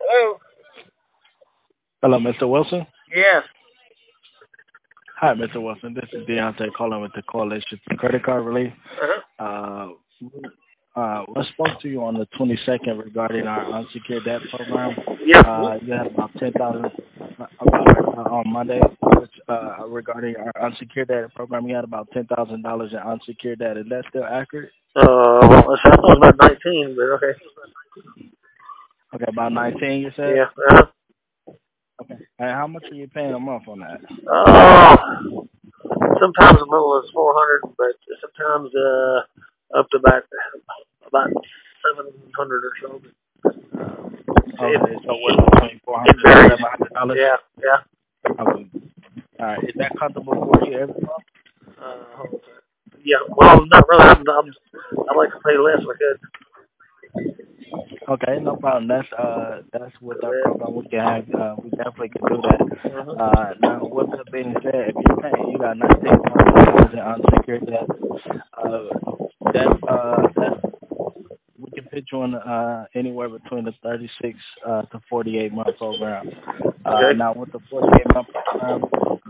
Hello. Hello, Mr. Wilson. Yes. Hi, Mr. Wilson. This is Deontay calling with the Coalition for Credit Card Relief. Uh-huh. Uh, I spoke to you on the 22nd regarding our unsecured debt program. Yeah. You had about 10,000. I'm sorry, on Monday, which regarding our unsecured debt program, you had about $10,000 in unsecured debt. Is that still accurate? Well, I thought about 19, but okay. Okay, about 19, you said. Yeah. Uh-huh. Okay. And how much are you paying a month on that? Sometimes the middle is 400, but sometimes up to about 700 or so. Okay, so what's It, between it 400 and varies. $700? Yeah. Yeah. Okay. All right. Is that comfortable for you every month? Hold on. Yeah. Well, not really. I'd like to pay less if I could. Okay, no problem. That's with our Yeah. program. We can have we definitely can do that. Uh-huh. Now, with that being said, if you're paying, you got $19,000 in unsecured debt. That's we can put you on anywhere between the 36 to 48 month program. Okay. Now, with the 48-month program,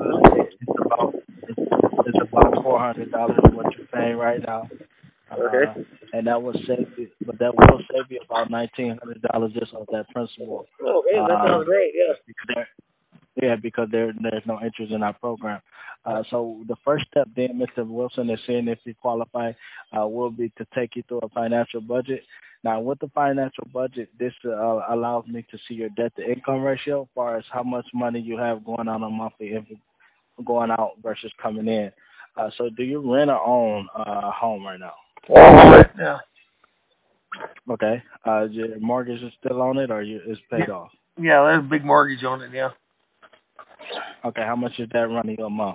it's about $400 what you're paying right now. Okay. Uh, and that will save you, but that will save you about $1,900 just off that principal. Okay. That sounds Um, great. Yeah. because because there's no interest in our program. So the first step then, Mr. Wilson, is seeing if you qualify, will be to take you through a financial budget. Now, with the financial budget, this allows me to see your debt to income ratio, as far as how much money you have going on a monthly, if going out versus coming in. So do you rent or own a home right now? Yeah. Okay. Your mortgage is still on it, or is paid Yeah. off? Yeah. There's a big mortgage on it. Yeah. Okay. How much is that running a month?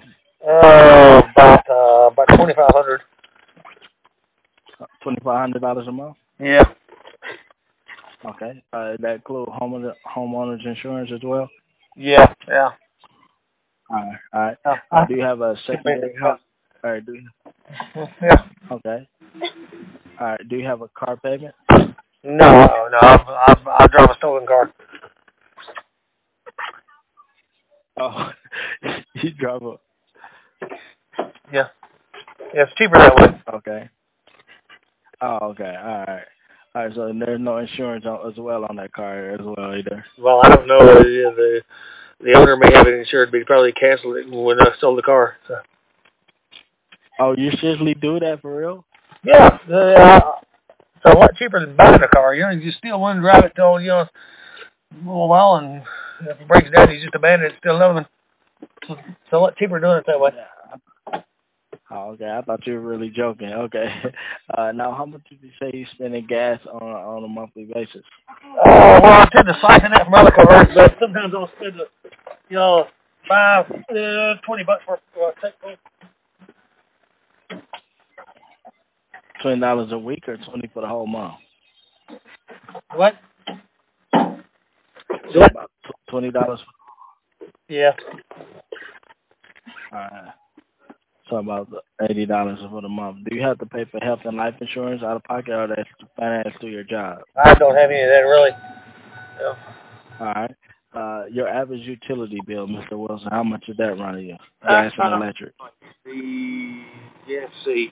About 2,500. $2,500 a month. Yeah. Okay. That include homeowners insurance as well. Yeah. Yeah. All right. All right. Uh, Do you have a secondary house? Or yeah. Okay. All right. Do you have a car payment? No. I drive a stolen car. Oh, you drive a. Yeah. Yeah. It's cheaper that way. Okay. Oh, okay. All right. All right. So there's no insurance as well on that car as well either. Well, I don't know. The owner may have it insured, but he probably canceled it when I sold the car. So. Oh, you seriously do that for real? Yeah. It's a lot cheaper than buying a car. You know, you just steal one, drive it till a little while, and if it breaks down, you just abandon it, steal another one. So it's a lot cheaper doing it that way. Oh, okay. I thought you were really joking. Okay. Now, how much did you say you spend in gas on a monthly basis? Well, I tend to siphon that from other cars, but sometimes I'll spend, $20 for take home. $20 a week or 20 for the whole month? What? So about $20. Yeah. So about $80 for the month. Do you have to pay for health and life insurance out of pocket, or that's financed through your job? I don't have any of that really. No. All right. Your average utility bill, Mr. Wilson, how much is that running you? Gas and electric. Let's see.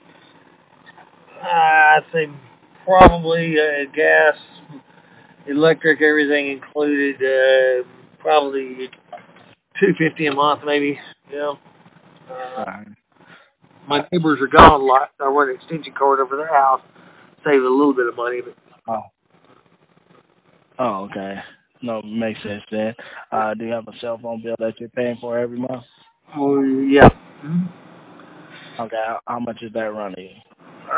I think probably gas, electric, everything included. Probably $250 a month, maybe. Yeah. All right. My neighbors are gone a lot. I run an extension cord over their house, save a little bit of money. But Oh. Oh, okay. No, makes sense then. Do you have a cell phone bill that you're paying for every month? oh yeah. Mm-hmm. Okay. How much is that running you?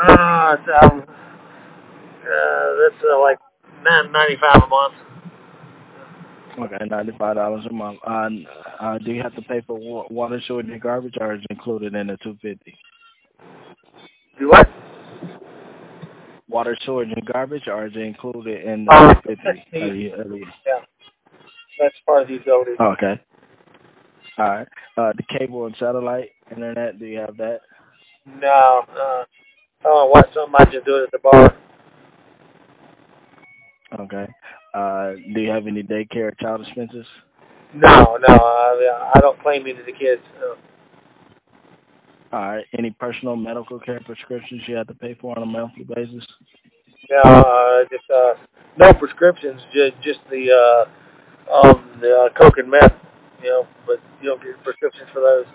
That's like $9.95 a month. Okay, $95 a month. Do you have to pay for water, sewage, and garbage, or is it included in the $250? Do what? Water, sewage, and garbage, or is it included in the $250? Yeah, that's part of the utility. Okay. All right. The cable and satellite internet, do you have that? No, I don't want something. I just do it at the bar. Okay. Do you have any daycare or child expenses? No, I don't claim any of the kids. No. All right. Any personal medical care prescriptions you have to pay for on a monthly basis? No, just no prescriptions. Just the coke and meth. But you don't get prescriptions for those.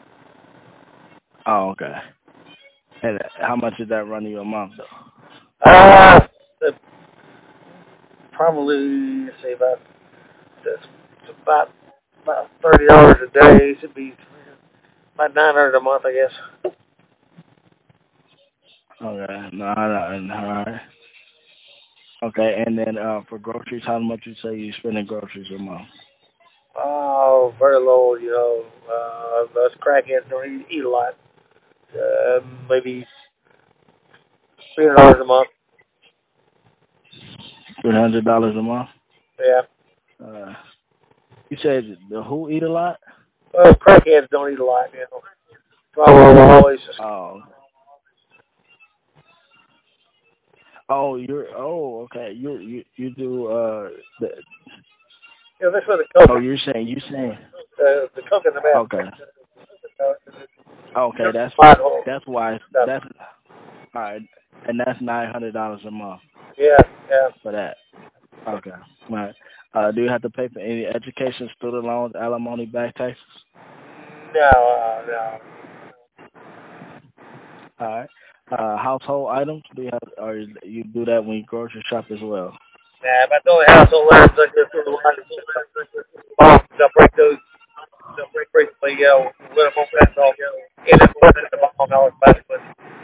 Oh, okay. And how much did that run you a month, though? Probably let's say about $30 a day. It should be about $900 a month, I guess. Okay. No, all right. Okay, and then for groceries, how much you say you spend in groceries a month? Oh, very low. Us crackheads don't eat a lot. Maybe $300 a month. $300 a month? Yeah. You said the who eat a lot? Well, crackheads don't eat a lot. Probably always. Okay. You do the. That's where the coke. Oh, you're saying the coke in the meth. Okay. Okay, that's why that's all right, and that's $900 a month. Yeah. For that. Okay. All right. Do you have to pay for any education, student loans, alimony, back taxes? No. All right. Household items? Do you have, or you do that when you grocery shop as well? Nah, but the only household items I just do the line. They'll break those. They'll break the with them on that off. And then put it in the bottom of the basket.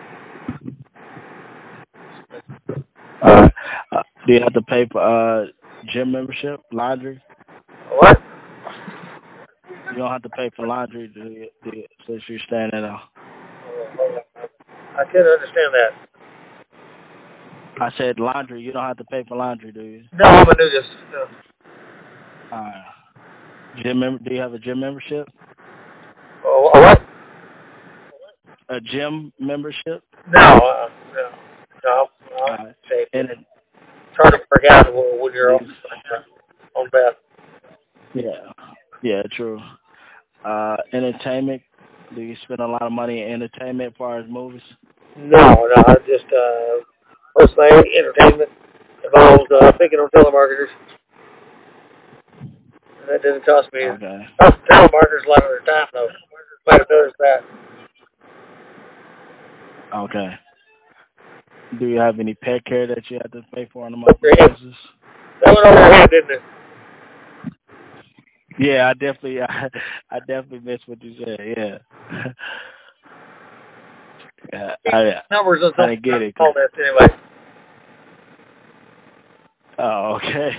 Do you have to pay for gym membership, laundry? What? You don't have to pay for laundry, since you're staying at home. I can't understand that. I said laundry. You don't have to pay for laundry, do you? No, I'm a nudist. No. Do you have a gym membership? Oh, what? A gym membership? No. And it's hard to work out when you're on bed. Yeah, true. Entertainment. Do you spend a lot of money in entertainment as far as movies? No, I just mostly entertainment involves picking on telemarketers. That didn't cost me. Okay. Telemarketers a lot of their time though. Might have noticed that. Okay. Do you have any pet care that you have to pay for on a monthly basis? That went over your head, didn't it? Yeah, I definitely missed what you said. Yeah. Numbers on I didn't get it. All that anyway. Oh, okay.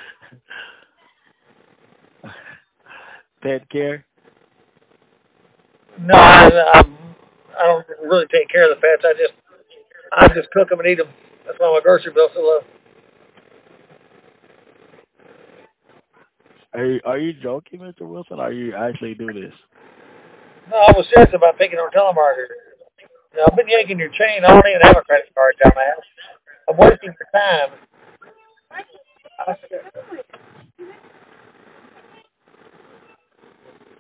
Pet care? No, I don't really take care of the pets. I just cook them and eat them. That's why my grocery bill's so low. Are you joking, Mr. Wilson? Or are you actually do this? No, I was serious about picking on telemarketers. I've been yanking your chain. I don't even have a credit card down my house. I'm wasting your time.